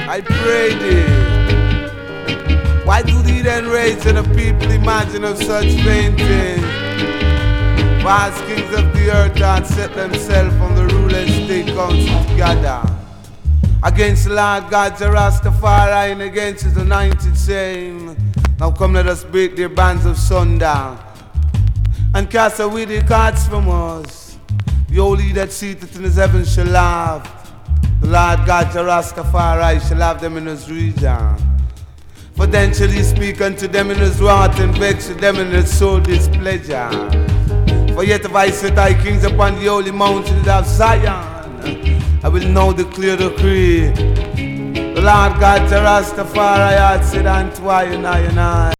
I pray thee. Why do thee then raise and the people imagine of such vain things? Vast kings of the earth had set themselves on the rule and state council together against the Lord God Rastafari and against his anointed, saying, now come let us break their bands of sundown and cast away their cards from us. The holy that seated in his heaven shall laugh. The Lord God Rastafari shall have them in his region. For then shall he speak unto them in his wrath and vex with them in his soul displeasure. For yet if I set thy kings upon the holy mountains of Zion, I will now declare the decree. The Lord God Rastafari hath said unto I and I and I.